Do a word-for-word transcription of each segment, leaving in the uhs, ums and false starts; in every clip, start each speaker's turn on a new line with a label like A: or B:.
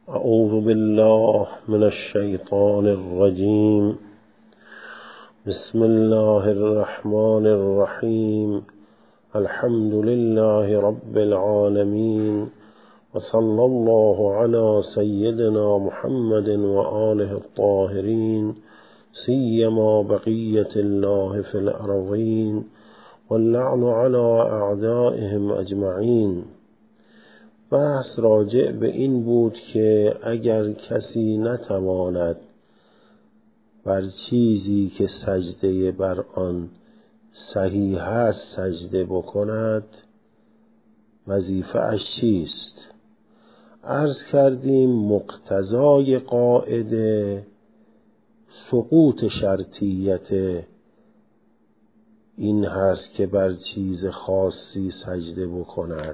A: اعوذ بالله من الشیطان الرجیم. بسم الله الرحمن الرحیم. الحمد لله رب العالمین و صلی الله علی سیدنا محمد و آله الطاهرین، سیما بقیة الله فی الارضین واللعن علی اعدائهم اجمعین. بحث راجع به این بود که اگر کسی نتواند بر چیزی که سجده بر آن صحیح است سجده بکند، وظیفه اش چیست؟ عرض کردیم مقتضای قاعده سقوط شرطیت این هست که بر چیز خاصی سجده بکند،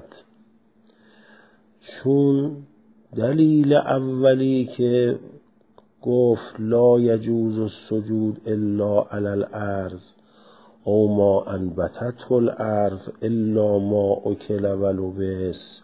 A: چون دلیل اولی که گفت لا یجوز السجود الا علی الارض او ما انبتته الارض الا ما اکل و لبس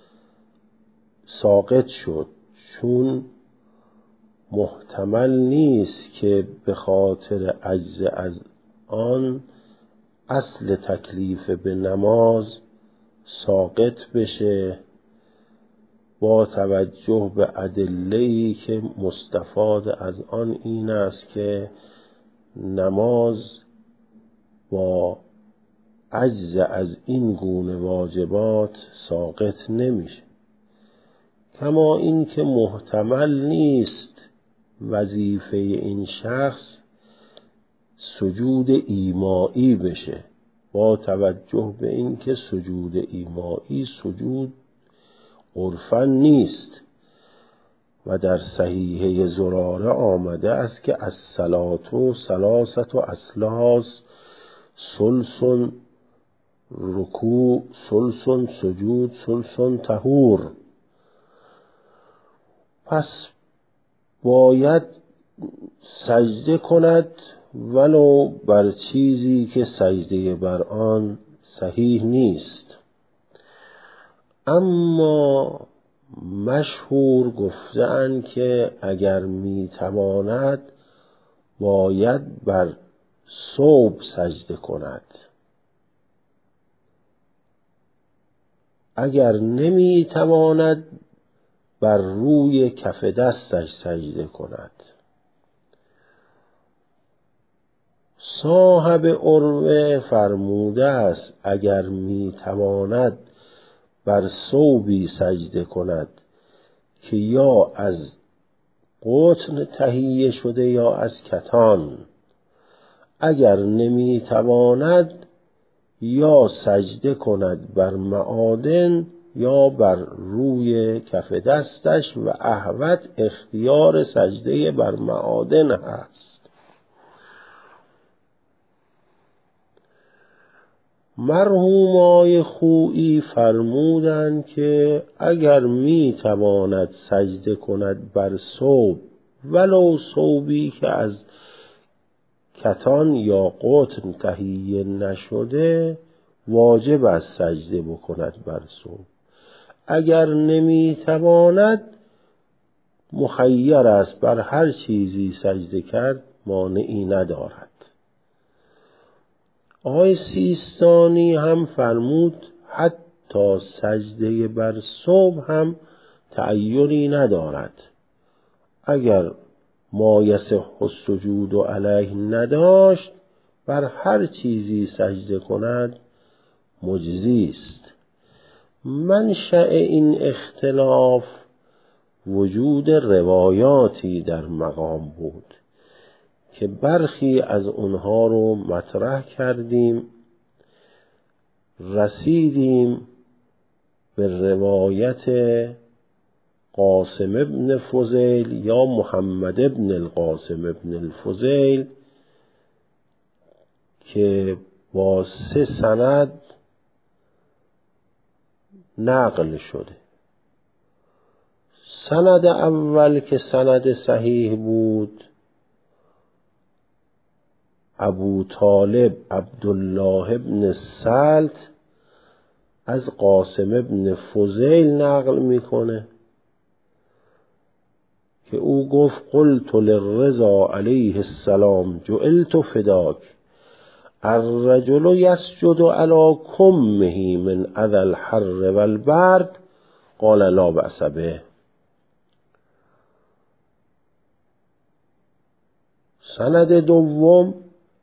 A: ساقط شد، چون محتمل نیست که به خاطر عجز از آن اصل تکلیف به نماز ساقط بشه، با توجه به ادله‌ای که مستفاد از آن این است که نماز با عجز از این گونه واجبات ساقط نمیشه. کما این که محتمل نیست وظیفه این شخص سجود ایمائی بشه، با توجه به این که سجود ایمائی سجود عرفاً نیست و در صحیحه زراره آمده است که الصلاة ثلاثة اصلاص، ثلث رکوع، ثلث سجود، ثلث طهور. پس باید سجده کند ولو بر چیزی که سجده بر آن صحیح نیست. اما مشهور گفتند که اگر میتواند باید بر ثوب سجده کند، اگر نمیتواند بر روی کف دستش سجده کند. صاحب عروه فرموده است اگر میتواند بر ثوبی سجده کند که یا از قطن تهیه شده یا از کتان، اگر نمیتواند یا سجده کند بر معادن یا بر روی کف دستش و احوط اختیار سجده بر معادن هست. مرحومای خویی فرمودند که اگر می تواند سجده کند بر ثوب ولو ثوبی که از کتان یا قطن تهیه نشده، واجب است سجده بکند بر ثوب. اگر نمی تواند مخیر است بر هر چیزی سجده کرد، مانعی ندارد. آقای سیستانی هم فرمود حتی سجده بر ثوب هم تعیینی ندارد، اگر ما یصح السجود علیه نداشت بر هر چیزی سجده کند مجزی است. منشأ این اختلاف وجود روایاتی در مقام بود که برخی از اونها رو مطرح کردیم، رسیدیم به روایت قاسم ابن فضیل یا محمد ابن القاسم ابن الفضیل که با سه سند نقل شده. سند اول که سند صحیح بود، ابو طالب عبدالله ابن سلط از قاسم ابن فضیل نقل میکنه که او گفت قلت للرضا علیه السلام جعلت فداک الرجل یسجد علی کمه من اذی الحر والبرد قال لا بأس به. سند دوم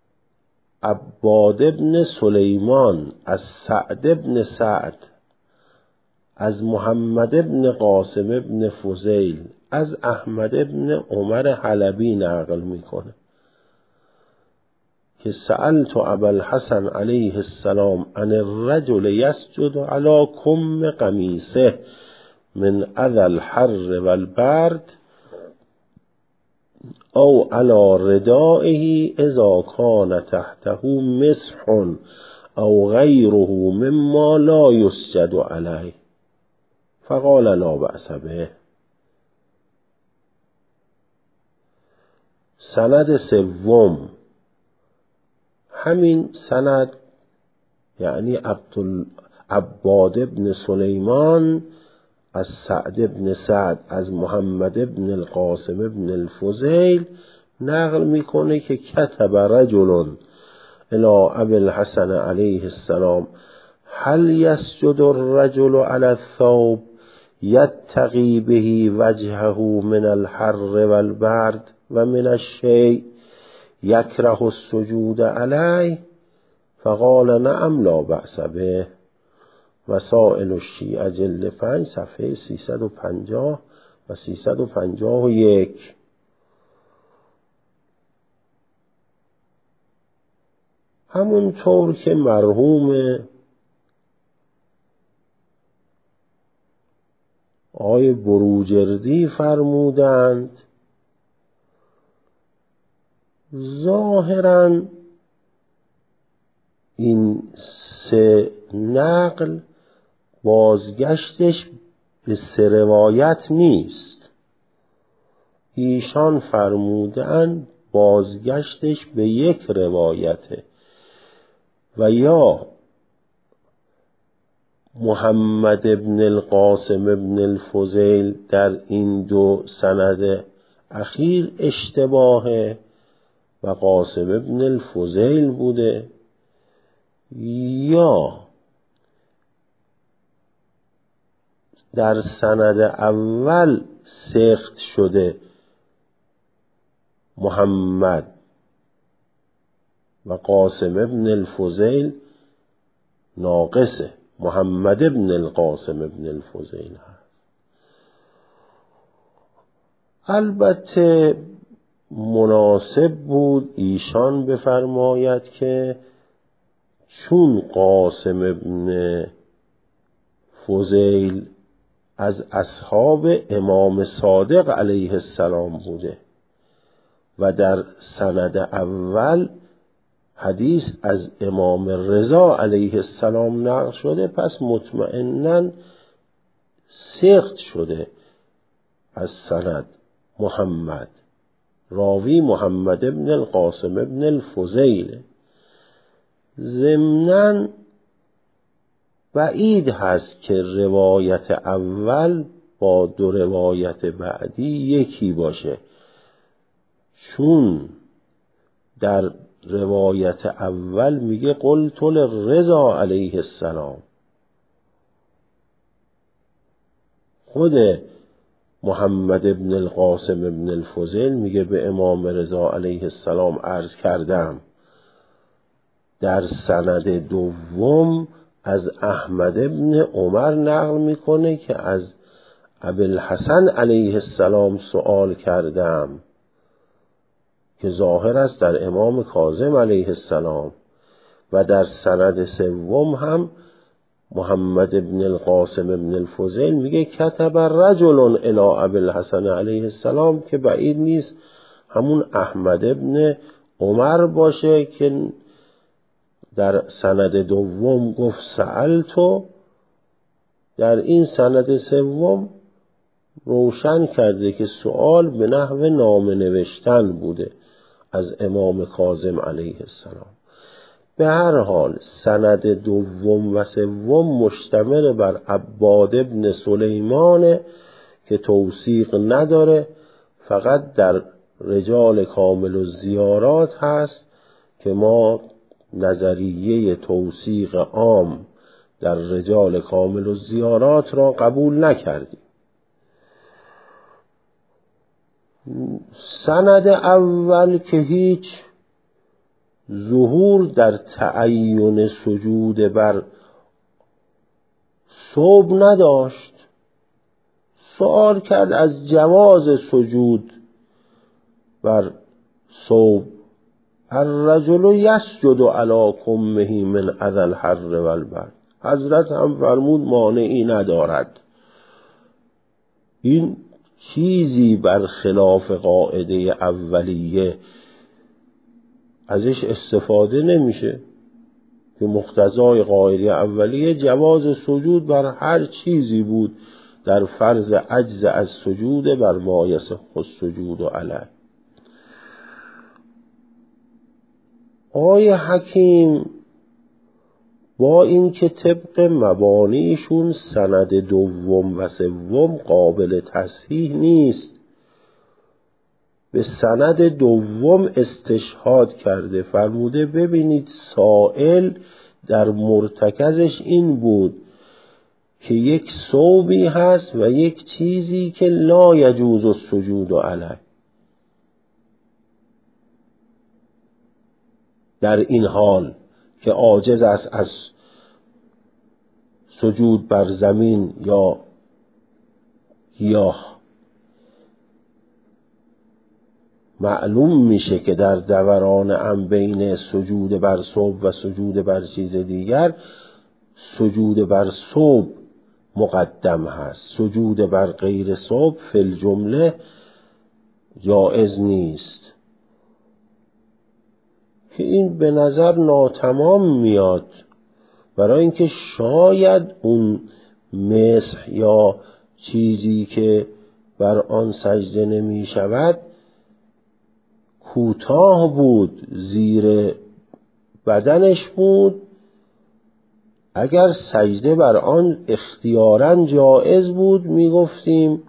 A: عباد بن سلیمان از سعد بن سعد از محمد بن قاسم بن فضیل از احمد بن عمر حلبی نقل میکنه که سألت ابا الحسن علیه السلام عن الرجل یسجد علی کم قمیصه من اذی الحر والبرد او علی ردائه اذا کان تحته مسح او غیره مما لا یسجد علیه فقال لا بأس به. سند سوم همین سند، یعنی عباد بن سلیمان از سعد بن سعد از محمد بن القاسم بن الفضیل نقل میکنه که کتب رجل الی ابی الحسن علیه السلام هل یسجد الرجل علی الثوب یتقی به وجهه من الحر والبرد و من الشیء یکره السجود علیه فقال نعم لا بأس به. وسائل الشیعه جلد پنج صفحه سیصد و پنجاه و سیصد و پنجاه و یک. همونطور که مرحوم آقای بروجردی فرمودند، ظاهراً این سه نقل بازگشتش به سه روایت نیست. ایشان فرمودند بازگشتش به یک روایته و یا محمد ابن القاسم ابن الفضیل در این دو سند اخیر اشتباهه و قاسم ابن الفضیل بوده، یا در سند اول سخت شده محمد و قاسم ابن الفضیل ناقصه، محمد ابن القاسم ابن الفضیل هست. البته مناسب بود ایشان بفرماید که چون قاسم ابن فضیل از اصحاب امام صادق علیه السلام بوده و در سند اول حدیث از امام رضا علیه السلام نقل شده، پس مطمئناً سقط شده از سند محمد. راوی محمد ابن القاسم ابن الفضیل. ضمناً بعید هست که روایت اول با دو روایت بعدی یکی باشه، چون در روایت اول میگه قلت للرضا علیه السلام، خود محمد ابن القاسم ابن الفضیل میگه به امام رضا علیه السلام عرض کردم. در سند دوم از احمد ابن عمر نقل میکنه که از ابوالحسن علیه السلام سوال کردم، که ظاهر است در امام کاظم علیه السلام. و در سند سوم هم محمد ابن القاسم ابن الفضیل میگه کتب رجل الی ابوالحسن علیه السلام، که بعید نیست همون احمد ابن عمر باشه که در سند دوم گفت سألتو، در این سند سوم روشن کرده که سؤال به نحو نامه نوشتن بوده از امام کاظم علیه السلام. به هر حال سند دوم و سوم مشتمل بر عباد ابن سلیمان که توثیق نداره، فقط در رجال کامل الزیارات هست که ما نظریه توثیق عام در رجال کامل الزیارات را قبول نکردیم. سند اول که هیچ ظهور در تعین سجود بر ثوب نداشت. سوال کرد از جواز سجود بر ثوب. الرجل یسجد علی کمه من اذی الحر والبرد. حضرت هم فرمود مانعی ندارد. این چیزی برخلاف قاعده اولیه ازش استفاده نمیشه که مقتضای قاعده اولیه جواز سجود بر هر چیزی بود در فرض عجز از سجود بر ما یصح السجود علیه. آقای حکیم با اینکه طبق مبانیشون سند دوم و سوم قابل تصحیح نیست، به سند دوم استشهاد کرده. فرموده ببینید سائل در مرتکزش این بود که یک ثوبی هست و یک چیزی که لا یجوز السجود علیه. در این حال که عاجز است از سجود بر زمین یا گیاه، معلوم میشه که در دوران هم بین سجود بر ثوب و سجود بر چیز دیگر سجود بر ثوب مقدم هست. سجود بر غیر ثوب فی الجمله جائز نیست، که این به نظر ناتمام میاد، برای اینکه شاید اون مسح یا چیزی که بر آن سجده نمی شود کوتاه بود، زیر بدنش بود. اگر سجده بر آن اختیاراً جائز بود می گفتیم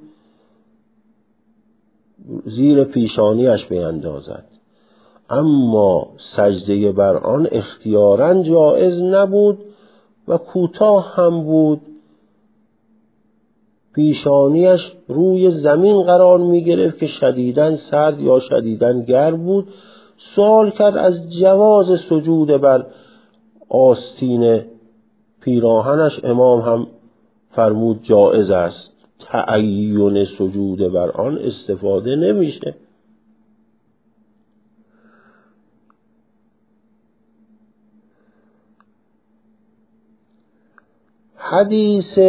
A: زیر پیشانیش بیندازد، اما سجده بر آن اختیاراً جائز نبود و کوتاه هم بود. پیشانیش روی زمین قرار می گرفت که شدیداً سرد یا شدیداً گرم بود. سوال کرد از جواز سجود بر آستین پیراهنش. امام هم فرمود جائز است، تعین سجود بر آن استفاده نمیشه. حدیث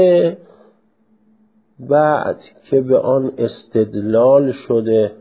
A: بعد که به آن استدلال شده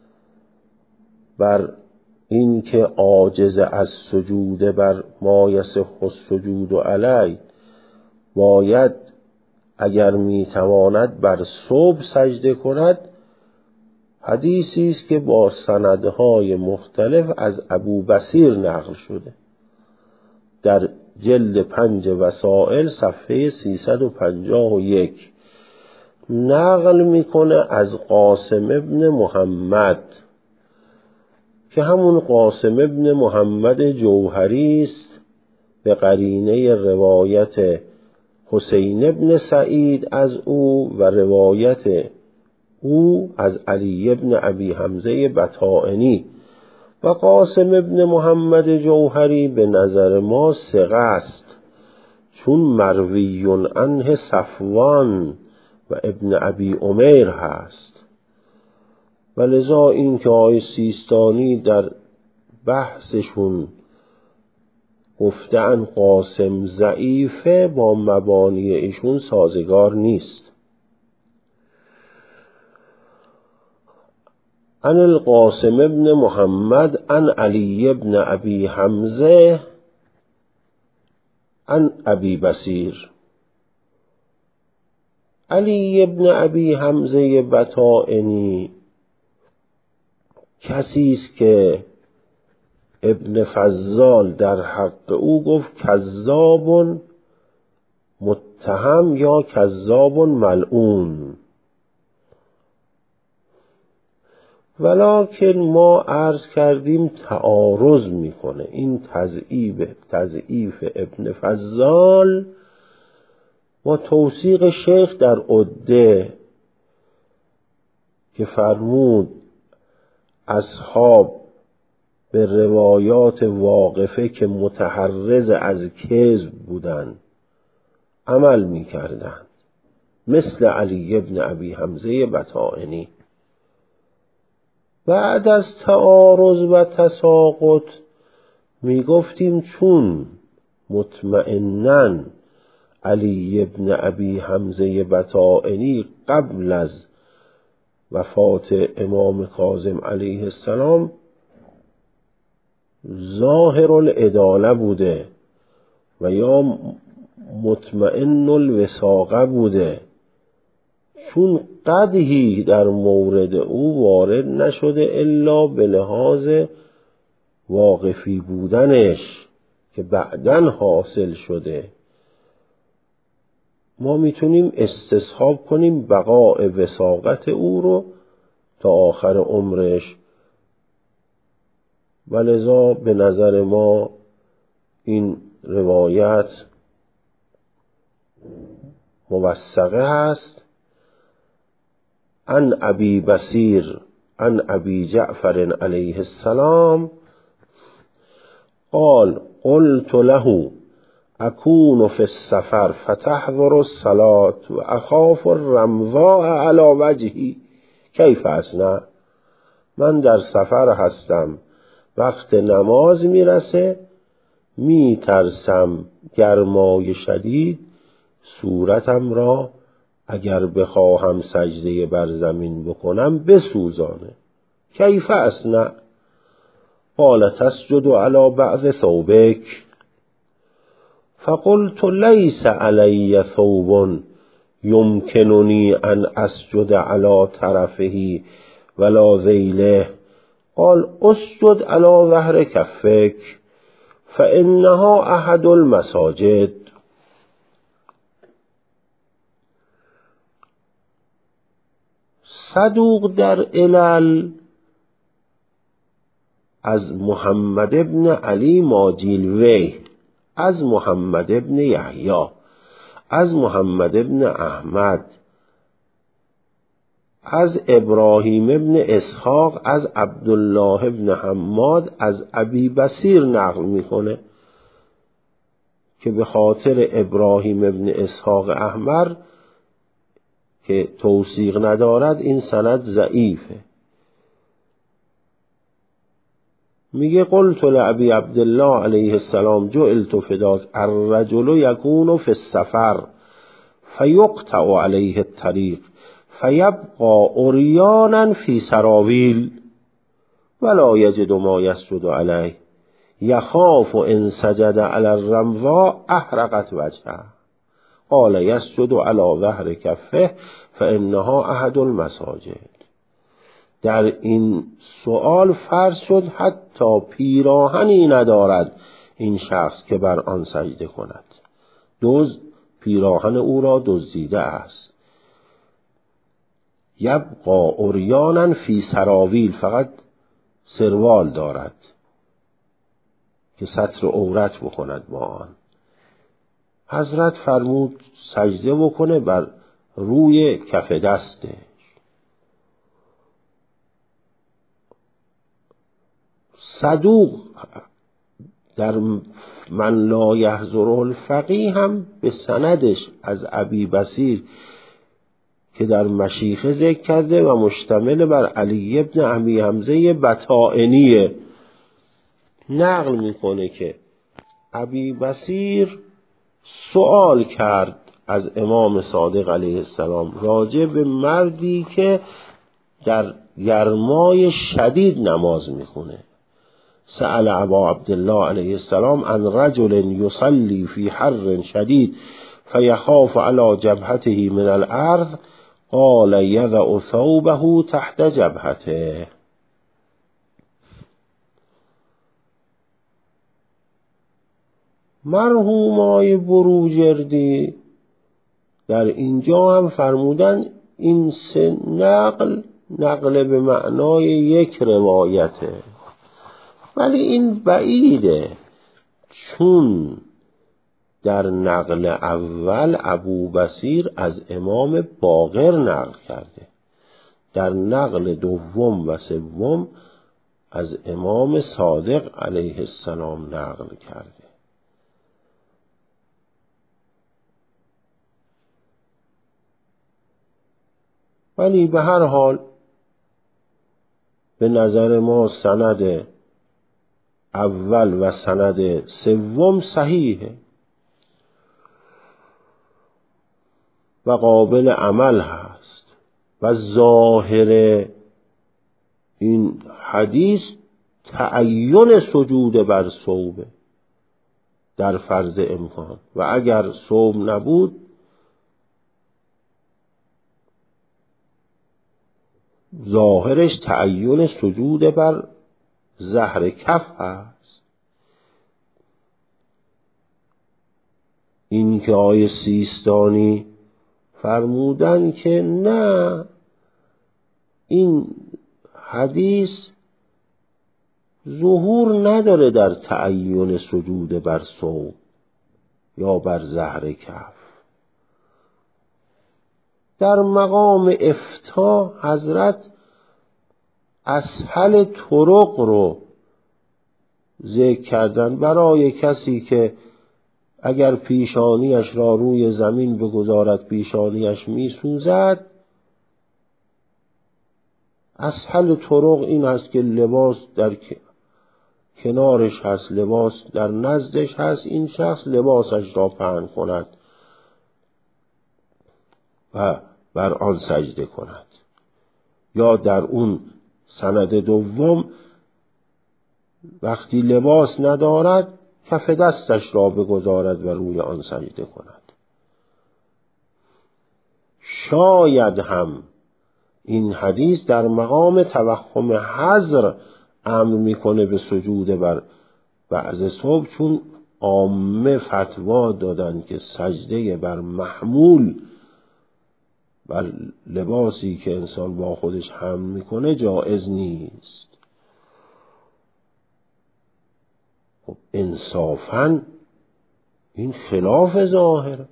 A: بر این که عاجز از سجود بر ما یصح السجود علیه باید اگر میتواند بر ثوب سجده کند، حدیثی است که با سندهای مختلف از ابو بصیر نقل شده در جلد پنج وسائل صفحه سیصد و پنجاه و یک. نقل میکنه از قاسم ابن محمد که همون قاسم ابن محمد جوهری است، به قرینه روایت حسین ابن سعید از او و روایت او از علی ابن ابی حمزه بطائنی. و قاسم ابن محمد جوهری به نظر ما ثقه است، چون مروی عنه صفوان و ابن ابی عمیر هست، و لذا این که آقای سیستانی در بحثشون گفتن قاسم ضعیفه با مبانی ایشون سازگار نیست. عن القاسم ابن محمد عن علی ابن ابی حمزه عن ابی بصیر. علی ابن ابی حمزه بطائنی کسی است که ابن فضال در حق او گفت کذاب متهم یا کذاب ملعون. ولکن ما عرض کردیم تعارض میکنه این تضعیف تضعیف ابن فضال با توثیق شیخ در عده که فرمود اصحاب به روایات واقفه که متحرز از کذب بودند عمل میکردند، مثل علی ابن ابی حمزه بطائنی. بعد از تعارض و تساقط می گفتیم چون مطمئناً علی ابن ابی حمزه بطائنی قبل از وفات امام کاظم علیه السلام ظاهر العداله بوده و یا مطمئن الوثاقه بوده، چون قدحی در مورد او وارد نشده الا به لحاظ واقفی بودنش که بعداً حاصل شده، ما میتونیم استصحاب کنیم بقاء وثاقت او رو تا آخر عمرش. ولذا به نظر ما این روایت موثقه هست. عن ابی بصیر عن ابی جعفر علیه السلام قال قلت له اكون في السفر فتحضر الصلاة و اخاف الرمضاء على وجهي کیف اصنع؟ من در سفر هستم، وقت نماز میرسه، میترسم گرمای شدید صورتم را اگر بخواهم سجده بر زمین بکنم بسوزانه. کیف اصنع؟ قال تسجد على بعض ثوبک. فقلت ليس علي ثوب يمكنني أن أسجد على طرفه ولا ذيله. قال اسجد على ظهر كفك فإنها أحد المساجد. صدوق در علل از محمد ابن علی ماجیلوی، از محمد ابن یحیی، از محمد ابن احمد، از ابراهیم ابن اسحاق، از عبدالله ابن حماد، از ابی بصیر نقل میکنه که به خاطر ابراهیم ابن اسحاق احمر که توثیق ندارد این سند ضعیفه. میگه قلت لابی عبدالله علیه السلام جعلت فداک الرجل یکون فی السفر فیقطع علیه الطریق فیبقى عریانا فی سراویل ولا یجد ما یسجد علیه یخاف ان سجد علی الرمضاء احرقت وجهه. قال یسجد علی ظهر کفه فانها احد المساجد. در این سؤال فرض شد حتی پیراهنی ندارد این شخص که بر آن سجده کند، دزد پیراهن او را دزدیده است. یبقى عریانا فی سراویل، فقط سروال دارد که ستر عورت بکند با آن. حضرت فرمود سجده بکنه بر روی کف دسته. صدوق در من لا یحضره الفقیه هم به سندش از ابی بصیر که در مشیخه ذکر کرده و مشتمل بر علی ابن ابی حمزه بطائنیه، نقل میکنه که ابی بصیر سوال کرد از امام صادق علیه السلام راجع به مردی که در گرمای شدید نماز میخونه. سأل ابا عبدالله علیه السلام عن رجل یصلی فی حر شدید فیخاف علی جبهته من الارض قال یضع ثوبه تحت جبهته. مرحوم آقای بروجردی در اینجا هم فرمودن این سه نقل نقل به معنای یک روایته، ولی این بعیده، چون در نقل اول ابو بصیر از امام باقر نقل کرده، در نقل دوم و سوم از امام صادق علیه السلام نقل کرده. ولی به هر حال به نظر ما سند اول و سند سوم صحیحه و قابل عمل هست و ظاهر این حدیث تعین سجود بر ثوب در فرض امکان، و اگر ثوب نبود ظاهرش تعین سجود بر زهر کف هست. این که آیه سیستانی فرمودن که نه، این حدیث ظهور نداره در تعین سجود بر ثوب یا بر زهر کف. در مقام افتاء حضرت اسهل طرق رو ذکر کردن برای کسی که اگر پیشانیش را روی زمین بگذارد پیشانیش می سوزد. اسهل طرق این است که لباس در کنارش هست، لباس در نزدش هست، این شخص لباسش را پهن کند و بر آن سجده کند. یا در اون سند دوم وقتی لباس ندارد کف دستش را بگذارد و روی آن سجده کند. شاید هم این حدیث در مقام توهم حذر امر میکنه به سجود بر بعض ثوب، چون عامه فتوا دادن که سجده بر محمول بر لباسی که انسان با خودش حمل میکنه جایز نیست. خب انصافاً این خلاف ظاهره.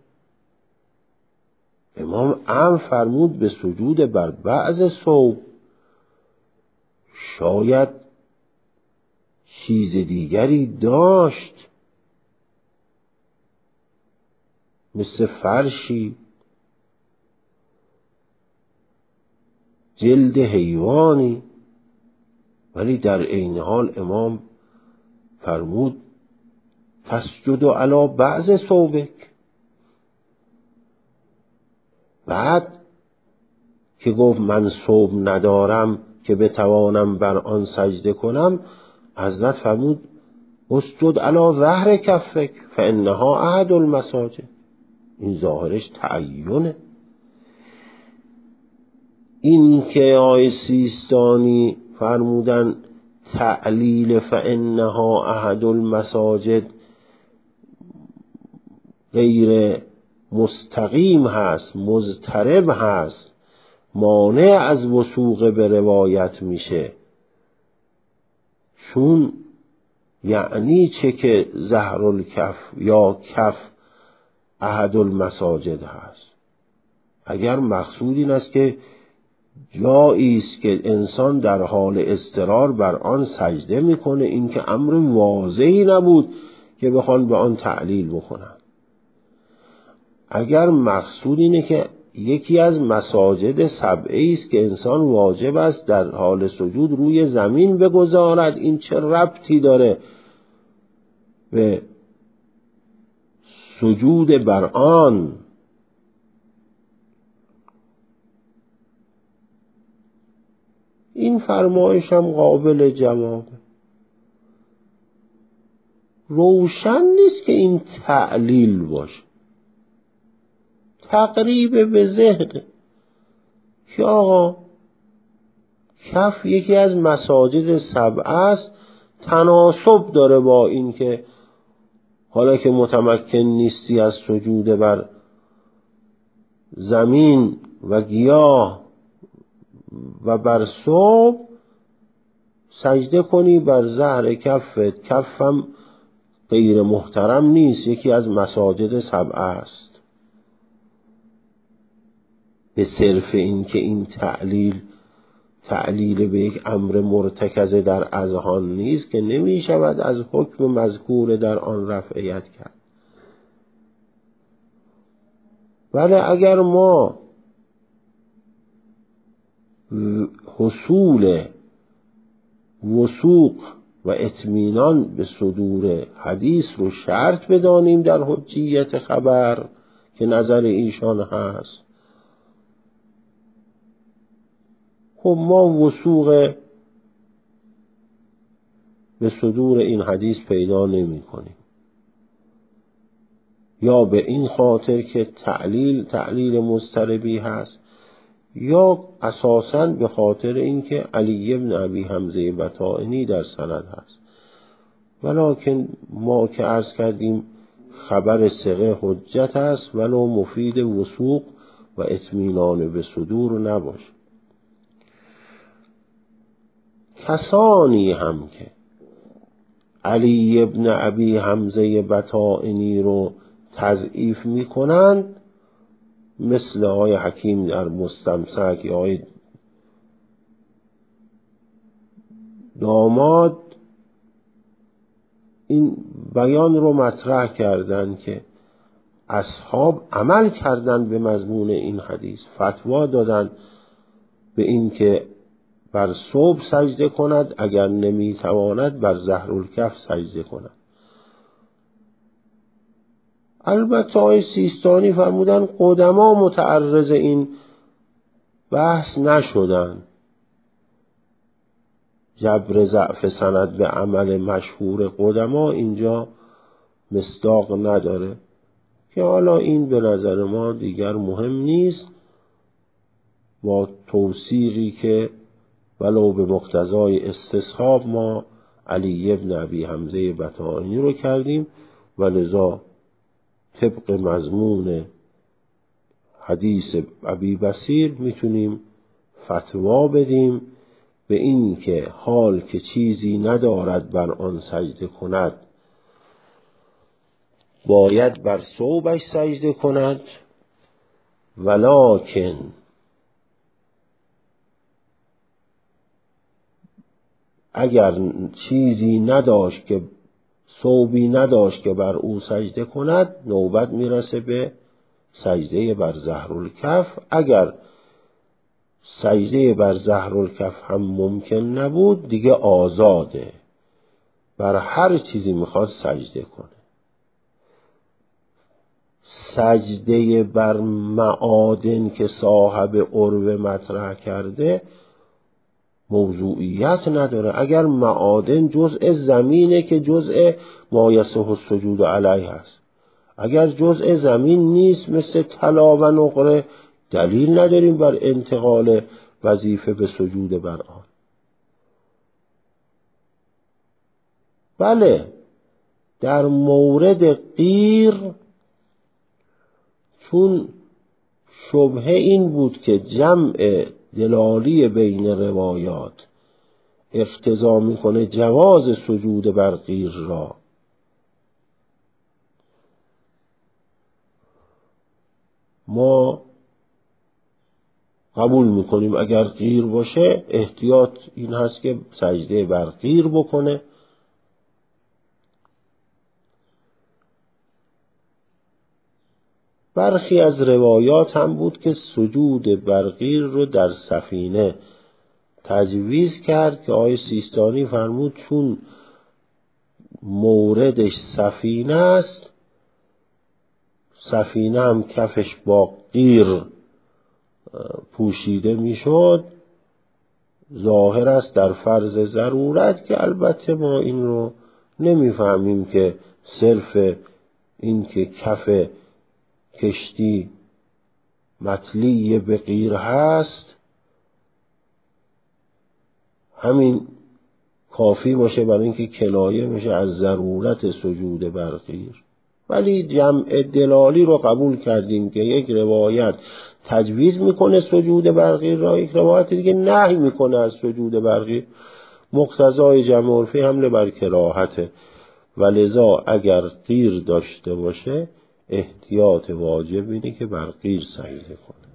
A: امام امر فرمود به سجود بر بعض ثوب، شاید چیز دیگری داشت مثل فرشی، جلد حیوانی، ولی در عین حال امام فرمود تسجد علی بعض ثوبک. بعد که گفت من ثوب ندارم که بتوانم بر آن سجده کنم، حضرت فرمود اسجد علی ظهر کفک فانها احد المساجد. این ظاهرش تعینه. این که آیه سیستانی فرمودن تعلیل فانها احد المساجد غیر مستقیم هست، مضطرب هست، مانع از وثوق به روایت میشه. چون یعنی چه که ظهر الکف یا کف احد المساجد هست؟ اگر مقصود این است که جایی است که انسان در حال اضطرار بر آن سجده میکنه، این که امر واضحی نبود که بخوان به آن تعلیل بکنن. اگر مقصود اینه که یکی از مساجد سبعه است که انسان واجب است در حال سجود روی زمین بگذارد، این چه ربطی داره به سجود بر آن؟ این فرمایش هم قابل جوابه. روشن نیست که این تعلیل باشه، تقریب به ذهن که آقا کف یکی از مساجد سبعه است، تناسب داره با این که حالا که متمکن نیستی از سجود بر زمین و گیاه و بر صبح سجده کنی بر ظهر کفت. کفم غیر محترم نیست، یکی از مساجد سبعه است. به صرف این که این تعلیل تعلیل به یک امر مرتکز در اذهان نیست که نمی شود از حکم مذکور در آن رفعیت کرد. ولی اگر ما حصول وثوق و اطمینان به صدور حدیث رو شرط بدانیم در حجیت خبر که نظر ایشان هست، خب ما وثوق به صدور این حدیث پیدا نمی کنیم، یا به این خاطر که تعلیل تعلیل مضطربی هست، یا اساساً به خاطر اینکه علی ابن ابی حمزه بطائنی در سند هست. ولکن ما که عرض کردیم خبر ثقه حجت است ولو مفید وثوق و اطمینان به صدور نباشه. کسانی هم که علی ابن ابی حمزه بطائنی رو تضعیف می کنند، مثل آقای حکیم در مستمسک یا آقای داماد، این بیان رو مطرح کردن که اصحاب عمل کردند به مضمون این حدیث، فتوا دادند به این که بر صبح سجده کند، اگر نمیتواند بر ظهرالکف سجده کند. البته آقای سیستانی فرمودن قدما متعرض این بحث نشدن، جبر ضعف سند به عمل مشهور قدما اینجا مصداق نداره، که حالا این به نظر ما دیگر مهم نیست، با توثیقی که ولو به مقتضای استصحاب ما علی ابن ابی حمزه بطائنی رو کردیم و لذا طبق مضمون حدیث ابی بصیر میتونیم فتوا بدیم به این که حال که چیزی ندارد بر آن سجده کند باید بر صوبش سجده کند، ولکن اگر چیزی نداشت که صوبی نداشت که بر او سجده کند، نوبت میرسه به سجده بر ظهرالکف. اگر سجده بر ظهرالکف هم ممکن نبود، دیگه آزاده، بر هر چیزی میخواد سجده کنه. سجده بر معادن که صاحب عروه مطرح کرده موضوعیت نداره. اگر معادن جزء زمینه که جزء ما یصح السجود علیه هست، اگر جزء زمین نیست مثل طلا و نقره، دلیل نداریم بر انتقال وظیفه به سجود بر آن. بله، در مورد غیر چون شبهه این بود که جمع دلالی بین روایات اقتضا میکنه جواز سجود بر غیر را، ما قبول میکنیم اگر غیر باشه احتیاط این هست که سجده بر غیر بکنه. برخی از روایات هم بود که سجود بر غیر رو در سفینه تجویز کرد که آقای سیستانی فرمود چون موردش سفینه است، سفینه هم کفش با غیر پوشیده میشد، ظاهر است در فرض ضرورت، که البته ما این رو نمیفهمیم که صرف این که کف کشتی مطلی به غیر هست همین کافی باشه برای اینکه کنایه میشه از ضرورت سجود بر غیر. ولی جمع دلالی رو قبول کردیم که یک روایت تجویز میکنه سجود بر غیر را، یک روایت دیگه نهی میکنه از سجود بر غیر. مقتضای جمع عرفی حمل بر کراهته و لذا اگر غیر داشته باشه احتیاط واجب اینه که بر غیر سجده کنه.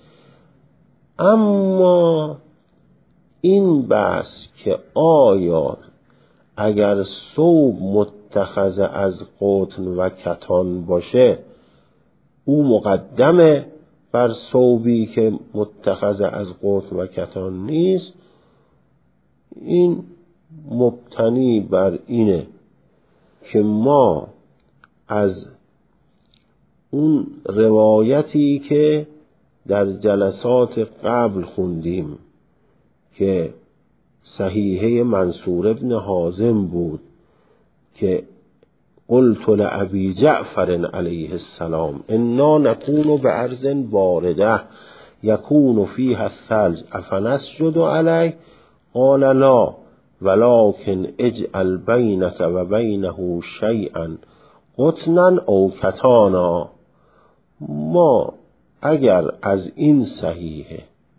A: اما این بحث که آیا اگر ثوب متخذ از قطن و کتان باشه او مقدمه بر ثوبی که متخذ از قطن و کتان نیست، این مبتنی بر اینه که ما از اون روایتی که در جلسات قبل خوندیم که صحیحه منصور ابن حازم بود که قلت لأبی جعفر علیه السلام انا نكون بأرض بارده یکون فیها الثلج افنسجد علیه قال لا ولكن اجعل بینک و بینه شیئا قطنا او کتانا. ما اگر از این صحیحه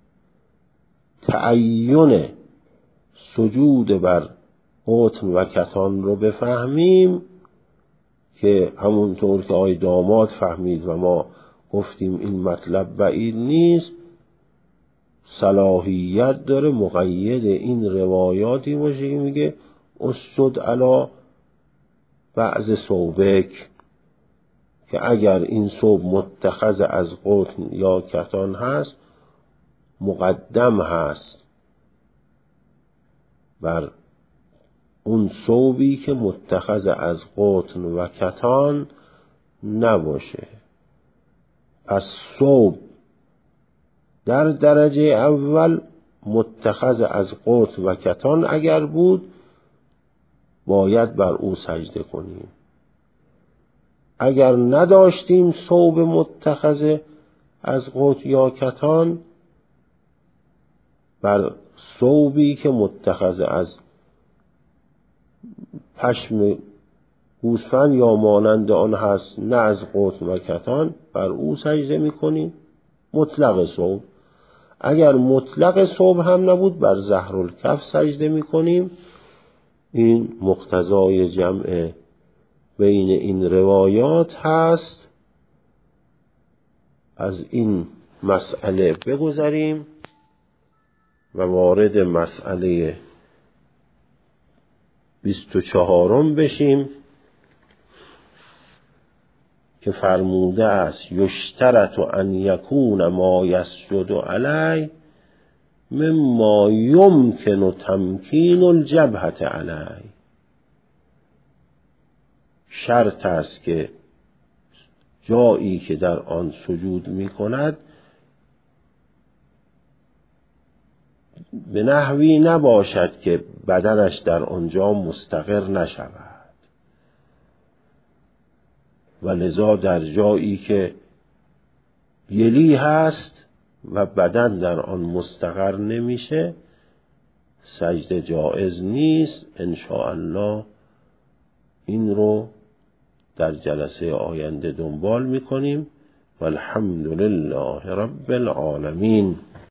A: تعین سجود بر قطن و کتان رو بفهمیم که همونطور که آقای داماد فهمید و ما گفتیم این مطلب بعید نیست، صلاحیت داره مقید این روایاتی باشه که میگه اسجد علی بعض ثوبک، که اگر این ثوب متخذ از قطن یا کتان هست مقدم هست بر اون ثوبی که متخذ از قطن و کتان نباشه. پس ثوب در درجه اول متخذ از قطن و کتان اگر بود باید بر او سجده کنیم. اگر نداشتیم ثوب متخذ از قطن یا کتان، بر ثوبی که متخذ از پشم گوسفند یا مانند آن هست نه از قطن و کتان، بر او سجده میکنیم مطلق ثوب. اگر مطلق ثوب هم نبود بر ظهرالکف سجده میکنیم. این مقتضای جمع بین این روایات هست. از این مسئله بگذریم و وارد مسئله بیست و چهارم بشیم که فرموده است یشترط ان یکون ما یسجد علی مما یمکن تمکین الجبهة علی. شرط است که جایی که در آن سجود می کند به نحوی نباشد که بدنش در آنجا مستقر نشود، و لذا در جایی که گلی هست و بدن در آن مستقر نمیشه سجده جایز نیست. ان شاء الله این رو در جلسه آینده دنبال میکنیم. والحمد لله رب العالمین.